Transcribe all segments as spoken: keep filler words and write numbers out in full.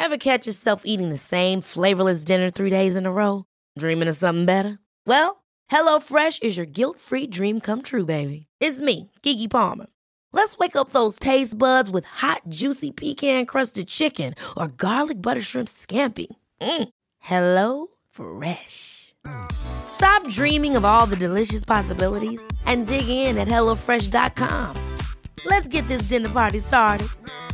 Ever catch yourself eating the same flavorless dinner three days in a row? Dreaming of something better? Well, HelloFresh is your guilt-free dream come true, baby. It's me, Keke Palmer. Let's wake up those taste buds with hot, juicy pecan-crusted chicken or garlic butter shrimp scampi. Mm. Hello Fresh. Stop dreaming of all the delicious possibilities and dig in at hello fresh dot com. Let's get this dinner party started.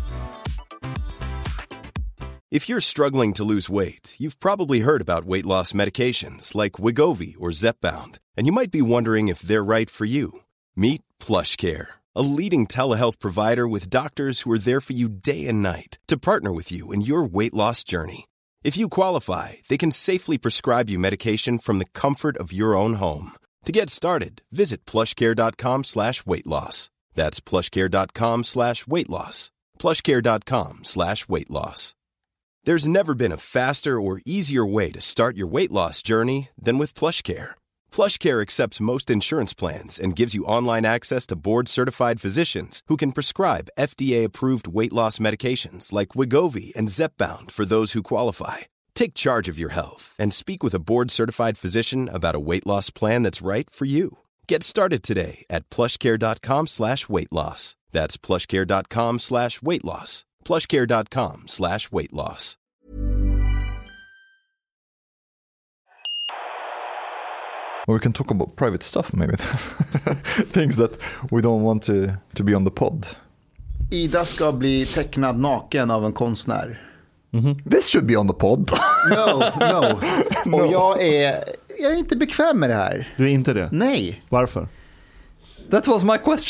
If you're struggling to lose weight, you've probably heard about weight loss medications like Wegovy or Zepbound, and you might be wondering if they're right for you. Meet PlushCare, a leading telehealth provider with doctors who are there for you day and night to partner with you in your weight loss journey. If you qualify, they can safely prescribe you medication from the comfort of your own home. To get started, visit plushcare.com slash weight loss. That's plushcare.com slash weight loss. plushcare.com slash weight loss. There's never been a faster or easier way to start your weight loss journey than with PlushCare. PlushCare accepts most insurance plans and gives you online access to board-certified physicians who can prescribe F D A-approved weight loss medications like Wegovy and Zepbound for those who qualify. Take charge of your health and speak with a board-certified physician about a weight loss plan that's right for you. Get started today at plushcare.com slash weight loss. That's plushcare.com slash weight loss. plushcare.com slash weight loss. Or we can talk about private stuff maybe. Things that we don't want to, to be on the pod. Ida ska bli tecknad naken av en konstnär. Mm-hmm. This should be on the pod. No, no. no. Och jag är, jag är inte bekväm med det här. Du är inte det? Nej. Varför? That was my question.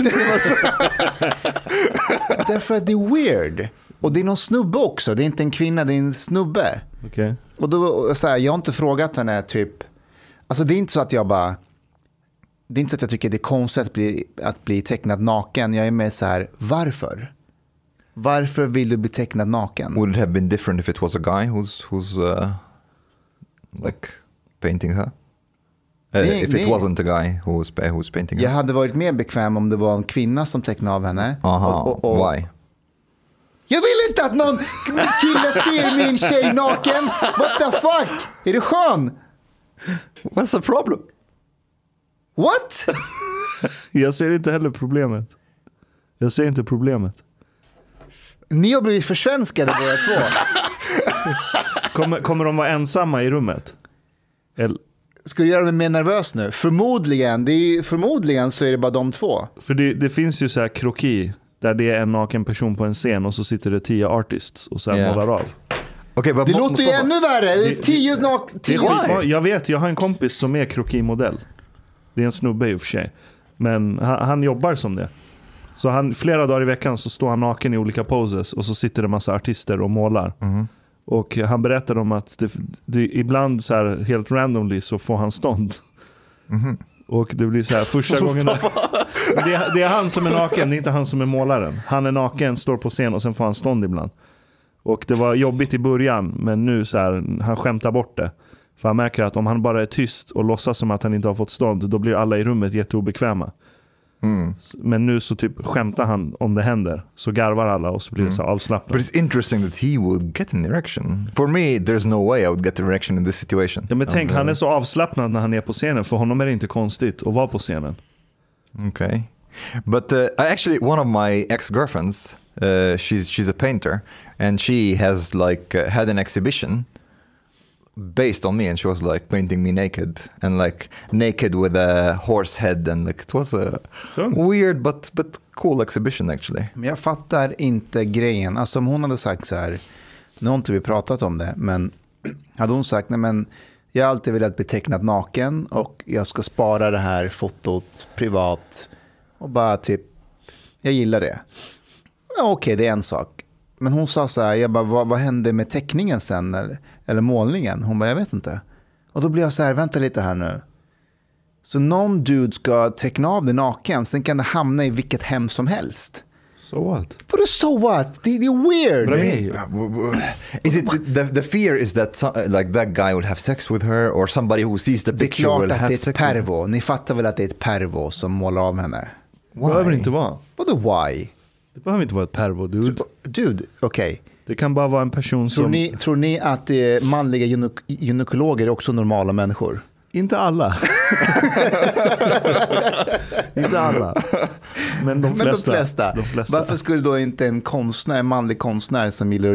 Därför att det är weird. Och det är någon snubbe också. Det är inte en kvinna, det är en snubbe. Okej. Okay. Och då, så här, jag har inte frågat henne typ. Alltså det är inte så att jag bara. Det är inte så att jag tycker det är konstigt att bli, att bli tecknad naken. Jag är mer så här, varför? Varför vill du bli tecknad naken? Would it have been different if it was a guy who's who's uh, like painting her? Uh, nej, if nej. it wasn't a guy who was, who was painting her? Jag hade varit mer bekväm om det var en kvinna som tecknade av henne. Aha, och, och, och, why? Jag vill inte att någon kille ser min tjej naken. What the fuck? Är du skön? What's the problem? What? Jag ser inte heller problemet. Jag ser inte problemet. Ni har blivit försvenskade båda två. Kommer, kommer de vara ensamma i rummet? Eller? Ska jag göra mig mer nervös nu? Förmodligen, det är, förmodligen så är det bara de två. För det, det finns ju så här kroki där det är en naken person på en scen och så sitter det tio artists och så här yeah. målar av. Okay, det låter ju ännu värre. Det är tio nak- tio skit, jag vet, jag har en kompis som är krokimodell. Det är en snubbe i och för sig. Men han, han jobbar som det. Så han, flera dagar i veckan så står han naken i olika poses och så sitter det en massa artister och målar. Mm. Och han berättar om att det, det, ibland så här helt randomly så får han stånd. Mm. Och det blir så här första gången det, det är han som är naken, det är inte han som är målaren. Han är naken, står på scen och sen får han stånd ibland. Och det var jobbigt i början, men nu så här, han skämtar bort det. För han märker att om han bara är tyst och låtsas som att han inte har fått stånd, då blir alla i rummet jätteobekväma. Mm. Men nu så typ skämtar han om det händer, så garvar alla och så blir det så avslappnat. But it's interesting that he would get an erection. For me, there's no way I would get an erection in this situation. Ja, men tänk, han är så avslappnad när han är på scenen. För honom är det inte konstigt att vara på scenen. Okay. But uh, actually one of my ex-girlfriends, uh, she's she's a painter, and she has like uh, had an exhibition based on me, and she was like painting me naked and like naked with a horse head, and like it was a Sånt. weird but but cool exhibition actually. Men jag fattar inte grejen. Alltså om hon hade sagt så här, nu har inte vi pratat om det, men hade hon sagt nej men jag har alltid velat bli tecknad naken och jag ska spara det här fotot privat och bara typ jag gillar det. Ja, okej, okay, det är en sak. Men hon sa så här, jag bara, vad, vad hände med teckningen sen? Eller, eller målningen? Hon bara, jag vet inte. Och då blir jag så här, vänta lite här nu. Så någon dude ska teckna av det naken, sen kan det hamna i vilket hem som helst. So what? För det so what? Det, det är weird. But I mean, is it the, the fear is that some, like that guy will have sex with her, or somebody who sees the picture will have sex with her? Det är klart att det är ett pervo. Ni fattar väl att det är ett pervo som målar av henne? Why? Det behöver inte vara. Vadå why? Det behöver inte vara ett pervo, dude. Dude, okej. Okay. Det kan bara vara en person Tror som... ni, tror ni att eh, manliga gynek- gynekologer är också normala människor? Inte alla. Inte alla. Men de flesta. Men de flesta. de flesta. Varför skulle då inte en konstnär, en manlig konstnär som gillar...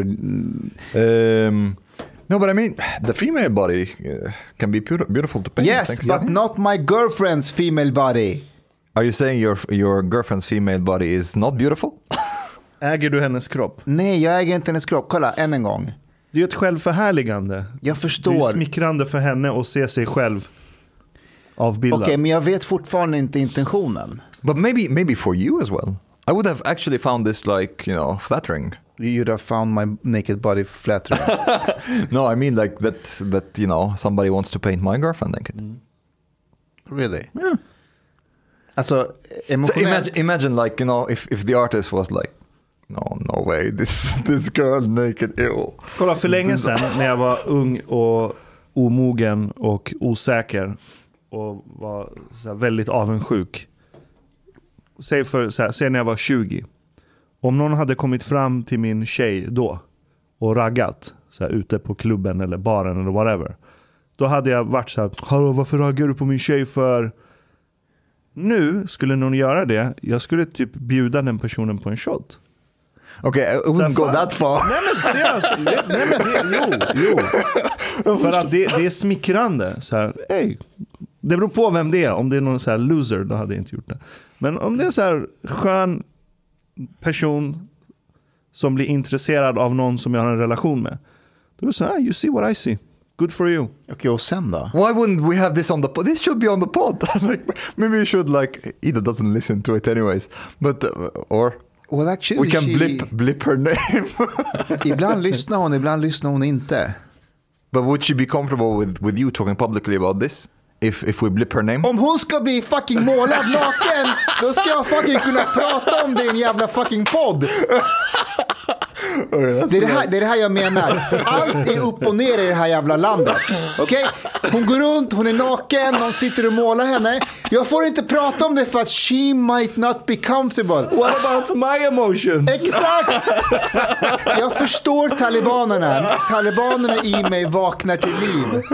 Um, no, but I mean, the female body uh, can be beautiful, beautiful to paint. Yes, thanks. but not my girlfriend's female body. Are you saying your your girlfriend's female body is not beautiful? Äger du hennes kropp? Nej, jag äger inte hennes kropp. Kolla, än en gång. Det är ju ett självförhärligande. Jag Det är förstår. ju Okej, smickrande för henne att se sig själv avbildad. men jag vet fortfarande inte intentionen. But maybe maybe for you as well. I would have actually found this like, you know, flattering. You'd have found my naked body flattering. No, I mean like that that you know somebody wants to paint my girlfriend naked. Mm. Really? Yeah. Alltså, So emotionellt... imagine, imagine like, you know, if, if the artist was like, no, no way, this this girl naked, ew. Kolla, för länge sedan när jag var ung och omogen och osäker och var så här väldigt avundsjuk. Säg, för, så här, säg när jag var tjugo. Om någon hade kommit fram till min tjej då och raggat så här, ute på klubben eller baren eller whatever. Då hade jag varit så här, hallå, varför raggar du på min tjej för? Nu skulle någon göra det, jag skulle typ bjuda den personen på en shot. Okay, I wouldn't go that far. Nej men seriöst. Nej men det, jo, jo. För att det, det är smickrande. Så här, hey. Det beror på vem det är. Om det är någon så här loser, då hade jag inte gjort det. Men om det är så här skön person som blir intresserad av någon som jag har en relation med. Då är det så här, you see what I see. Good for you. Okej, och sen då? Why wouldn't we have this on the pod? This should be on the pod. Like, maybe we should like, Ida doesn't listen to it anyways. But, uh, or... Well, actually, We can she... blip blip her name. Ibland lyssnar hon, ibland lyssnar hon inte. But would she be comfortable with, with you talking publicly about this? If if we blip her name? Om hon ska bli fucking målad naken, då ska jag fucking kunna prata om det i en jävla fucking podd. Det är det, här, det är det här jag menar. Allt är upp och ner i det här jävla landet. Okej? Okay? Hon går runt, hon är naken, någon sitter och målar henne. Jag får inte prata om det för att she might not be comfortable. What about my emotions? Exakt! Jag förstår talibanerna. Talibanerna i mig vaknar till liv.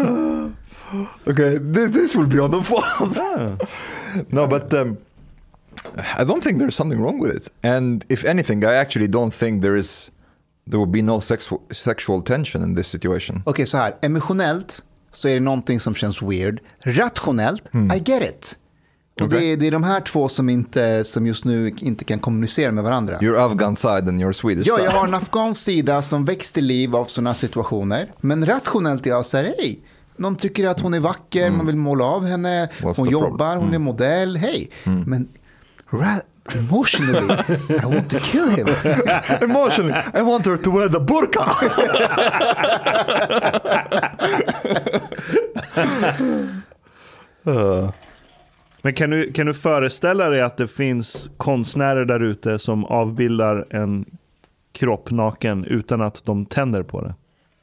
Okay, this, this will be on the pod. No, but um, I don't think there's something wrong with it. And if anything, I actually don't think there is. There will be no sexual sexual tension in this situation. Okej, okay, så här. Emotionellt så är det någonting som känns weird. Rationellt, mm. I get it. Och okay. det, är, det är de här två som, inte, som just nu inte kan kommunicera med varandra. Your Afghan side and your Swedish ja, side. Jag har en afghansk sida som väcks till liv av sådana situationer. Men rationellt är jag så här, hej. Någon tycker att hon är vacker, mm. man vill måla av henne. What's hon jobbar, mm. hon är modell, hej. Mm. Men ra- emotionally, I want to kill him. Emotionally, I want her to wear the burqa. uh. Men kan du, kan du föreställa dig att det finns konstnärer där ute som avbildar en kropp naken utan att de tänder på det?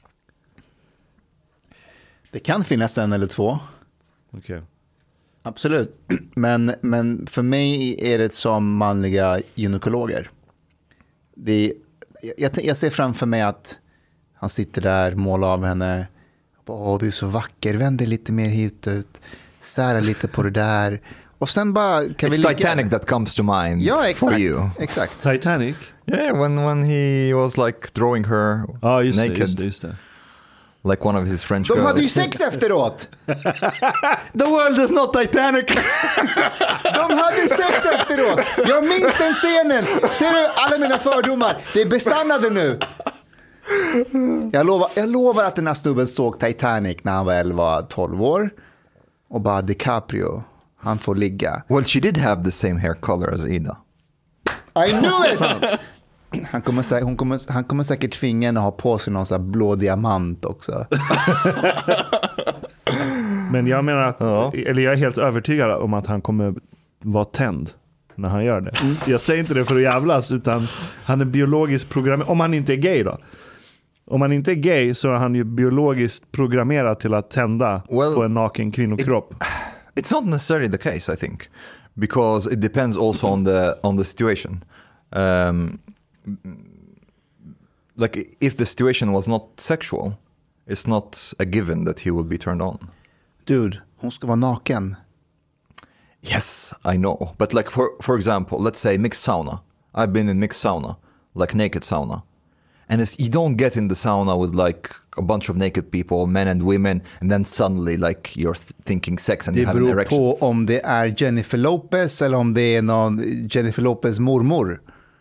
Det kan finnas en eller två. Okej. Okay. Absolut. Men, men för mig är det som manliga gynekologer. Det, jag, jag ser framför mig att han sitter där, målar av henne. Åh, du är så vacker. Vänd dig lite mer hit ut. Sära lite på det där. Och sen bara kan It's vi ligga. Titanic that comes to mind ja, exakt, for you. Exakt. Titanic? Yeah, when, when he was like drawing her ah, just naked. Det, just det, just det. Like one of his French De girls. hade ju sex efteråt. The world is not Titanic. De hade sex efteråt. Jag minns den scenen. Ser du alla mina fördomar? Det är besannade nu. Jag lovar, jag lovar att den här snubben såg Titanic när han var elva tolv år. Och bara DiCaprio, han får ligga. Well, she did have the same hair color as Ida. I knew it! Han kommer, säkert, hon kommer, han kommer säkert tvinga henne att ha på sig någon sån här blå diamant också. Men jag menar att, ja. eller jag är helt övertygad om att han kommer vara tänd när han gör det. Mm. Jag säger inte det för att jävlas, utan han är biologiskt programmerad. Om han inte är gay då. Om han inte är gay så är han ju biologiskt programmerad till att tända well, på en naken kvinnokropp. It, it's not necessarily the case, I think. Because it depends also on the, on the situation. Um, like if the situation was not sexual, it's not a given that he will be turned on. Dude, hon ska vara naken. Yes, I know. But like for for example, let's say mixed sauna. I've been in mixed sauna, like naked sauna. And it's, you don't get in the sauna with like a bunch of naked people, men and women, and then suddenly like you're th- thinking sex and Det you have an beror erection. på om det är Jennifer Lopez eller om det är någon Jennifer Lopez mormor.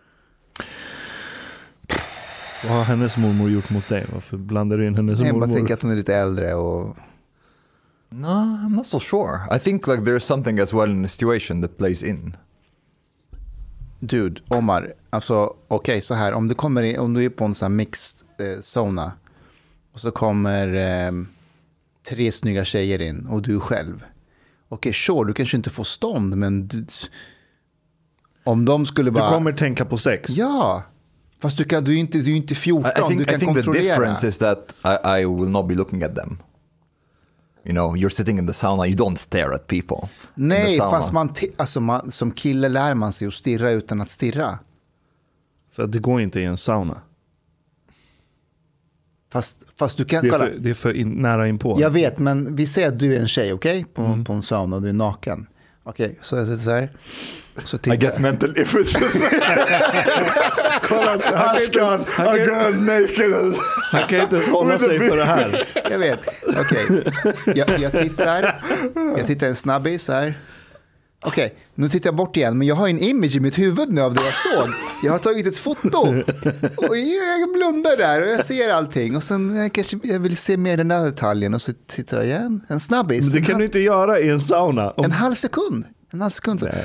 Vad har hennes mormor gjort mot dig? Varför blandar du in hennes Jag mormor? bara tänker att hon är lite äldre och... No, I'm not so sure. I think like there's something as well in the situation that plays in. Dude, Omar, alltså okej okay, så här, om du kommer in, om du är på en sån här mixed eh, sauna och så kommer eh, tre snygga tjejer in och du själv. Okej, okay, sure, du kanske inte får stånd, men du, om de skulle bara... Du kommer tänka på sex. Ja, fast du, kan, du är inte, du är inte fjorton, I, I think, du kan I think the kontrollera. difference is that I, I will not be looking at them. You know, you're sitting in the sauna, you don't stare at people. Nej, fast man, t- alltså man, som kille lär man sig att stirra utan att stirra. För att det går inte i en sauna. Fast, fast du kan... Det är kolla. för, det är för in, nära inpå. Jag vet, men vi säger att du är en tjej, okej? Okay? På, mm. på en sauna och du är naken. Okej, okay, så jag sitter så här. Så I get mental images. Kolla, han, kan, han, kan, naked. han kan inte ens hålla sig för det här. Jag vet, okej. Okay. Jag, jag tittar, jag tittar en snabbis så här. Okej, okay, nu tittar jag bort igen, men jag har en image i mitt huvud nu av det jag såg. Jag har tagit ett foto och jag blundar där och jag ser allting. Och sen jag kanske jag vill se mer den där detaljen och så tittar jag igen. En snabbis. Men det kan halv... du inte göra i en sauna. Om... En halv sekund. En halv sekund. Så.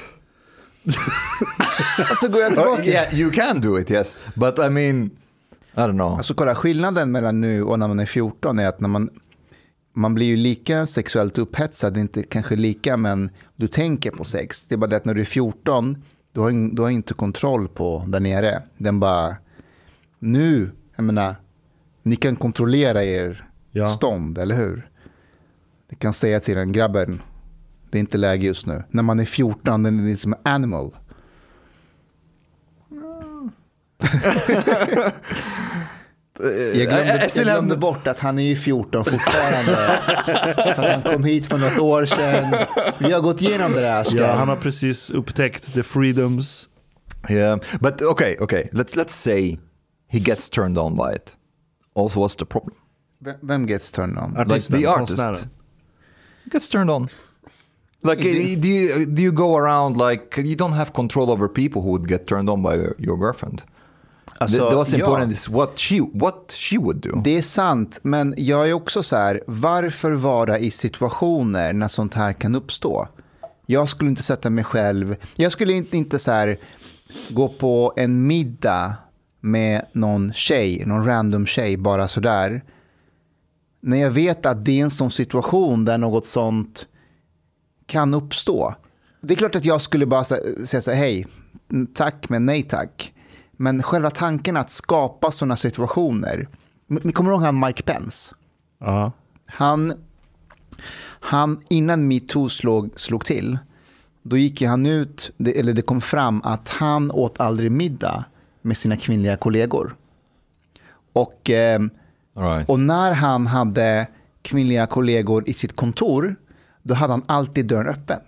Och så går jag tillbaka. Oh, yeah, you can do it, yes. But I mean, I don't know. Alltså kolla, skillnaden mellan nu och när man är fjorton är att när man man blir ju lika sexuellt upphetsad, inte kanske lika, men du tänker på sex. Det är bara det att när du är fjorton, du har, du har inte kontroll på där nere. Den bara, nu, jag menar, ni kan kontrollera er ja. stånd, eller hur? Ni kan säga till en grabben, det är inte läge just nu. När man är fjorton, den är liksom animal. Jag glömde, jag glömde bort att han är ju fjorton fortfarande. För att han kom hit för något år sedan. Vi har gått igenom det där. Ja, han har precis upptäckt the freedoms. Yeah, but okay, okay. Let's let's say he gets turned on by it. Also, what's the problem? Vem gets turned on? Artisten, like the artist gets turned on. Like, do you do you go around like you don't have control over people who would get turned on by your, your girlfriend? Alltså, the most important ja. is what she what she would do. Det är sant, men jag är också så här, varför vara i situationer när sånt här kan uppstå? Jag skulle inte sätta mig själv, jag skulle inte, inte så här gå på en middag med någon tjej, någon random tjej bara så där. När jag vet att det är en sån situation där något sånt kan uppstå. Det är klart att jag skulle bara säga så här, hej, tack men nej tack. Men själva tanken att skapa sådana situationer. Ni kommer ihåg han Mike Pence? Ja. Han, han innan MeToo slog, slog till, då gick ju han ut, det, eller det kom fram att han åt aldrig middag med sina kvinnliga kollegor. Och, eh, right. och när han hade kvinnliga kollegor i sitt kontor, då hade han alltid dörren öppen.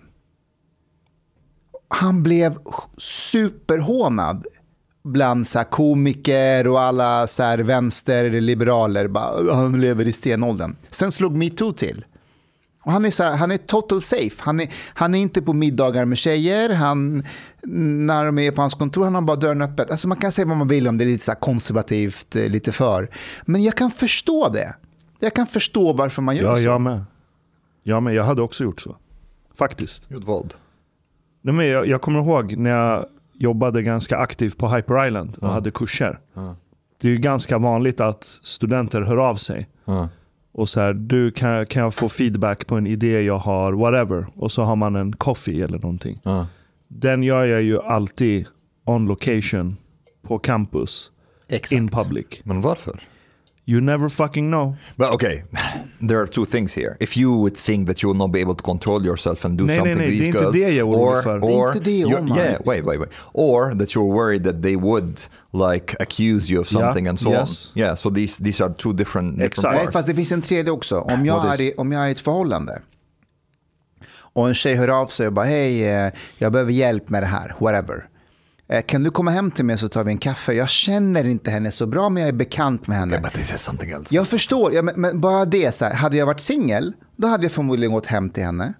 Han blev superhånad bland så här komiker och alla så här vänsterliberaler. Bara, han lever i stenåldern. Sen slog MeToo till. Och han är så här, han är total safe. Han är, han är inte på middagar med tjejer. Han, när de är på hans kontor, han har bara dörren öppet. Alltså man kan säga vad man vill om det är lite så här konservativt, lite för. Men jag kan förstå det. Jag kan förstå varför man gör ja, så. Jag med. Jag med. Jag hade också gjort så. Faktiskt. Gjort vad? Nej, men jag, jag kommer ihåg när jag jobbade ganska aktivt på Hyper Island och ja. hade kurser. Ja. Det är ju ganska vanligt att studenter hör av sig. Ja. Och så här, du kan, kan jag få feedback på en idé jag har, whatever. Och så har man en coffee eller någonting. Ja. Den gör jag ju alltid on location på campus. Exakt. In public. Men varför? You never fucking know. But okay, there are two things here. If you would think that you will not be able to control yourself and do Nej, something nej, to nej, these det är inte girls, det jag oroar or, mig för. or Det är inte det, you're- Omar. yeah, wait, wait, wait, or that you're worried that they would like accuse you of something Yeah, and so yes. on. Yeah, so these these are two different, different Exakt. Nej, parts. fast det finns en tredje också. Om jag, What är is- i, om jag är i ett förhållande och en tjej hör av sig och bara hej, eh, jag behöver hjälp med det här, whatever. Eh, Kan du komma hem till mig så tar vi en kaffe? Jag känner inte henne så bra, men jag är bekant med henne. Yeah, but this is something else. Jag förstår, ja, men, men bara det så här, hade jag varit singel, då hade jag förmodligen gått hem till henne.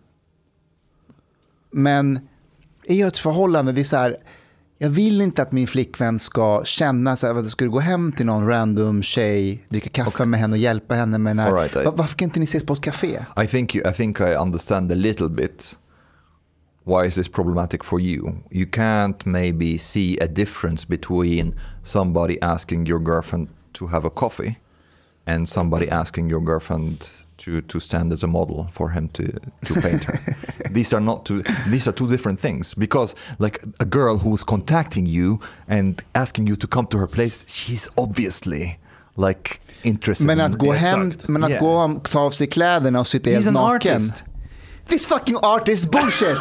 Men i ett förhållande, det är så här, jag vill inte att min flickvän ska känna så här, att jag skulle gå hem till någon random tjej, dricka kaffe med henne och hjälpa henne med den här. All right, I- Va- Varför kan inte ni ses på ett café? I think you, I think I understand a little bit. Why is this problematic for you? You can't maybe see a difference between somebody asking your girlfriend to have a coffee and somebody asking your girlfriend to, to stand as a model for him to, to paint her. These are not two, these are two different things, because like a girl who's contacting you and asking you to come to her place, she's obviously like interested. Men att in, gå Exakt. hem, men att Yeah. gå och ta av sig kläderna och sitta He's helt an naken. artist. This fucking artist bullshit!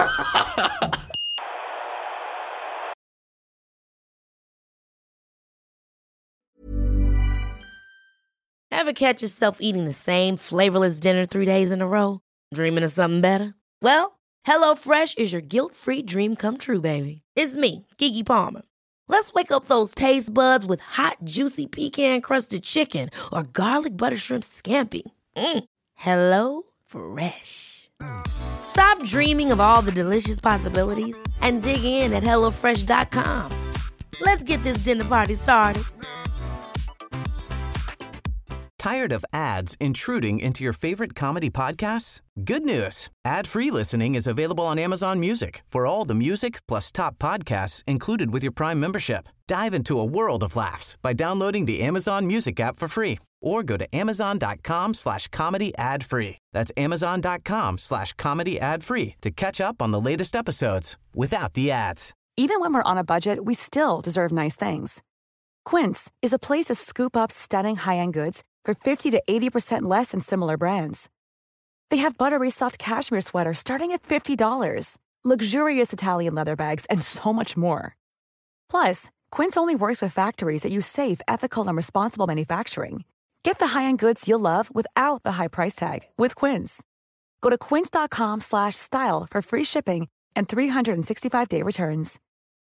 Ever catch yourself eating the same flavorless dinner three days in a row? Dreaming of something better? Well, HelloFresh is your guilt-free dream come true, baby. It's me, Keke Palmer. Let's wake up those taste buds with hot, juicy pecan-crusted chicken or garlic butter shrimp scampi. Mm. Hello Fresh. Stop dreaming of all the delicious possibilities and dig in at hello fresh dot com. Let's get this dinner party started. Tired of ads intruding into your favorite comedy podcasts? Good news. Ad-free listening is available on Amazon Music for all the music plus top podcasts included with your Prime membership. Dive into a world of laughs by downloading the Amazon Music app for free or go to amazon.com slash comedy ad free. That's amazon.com slash comedy ad free to catch up on the latest episodes without the ads. Even when we're on a budget, we still deserve nice things. Quince is a place to scoop up stunning high-end goods for fifty to eighty percent less than similar brands. They have buttery soft cashmere sweaters starting at fifty dollars, luxurious Italian leather bags, and so much more. Plus, Quince only works with factories that use safe, ethical, and responsible manufacturing. Get the high-end goods you'll love without the high price tag with Quince. Go to quince.com slash style for free shipping and three sixty-five day returns.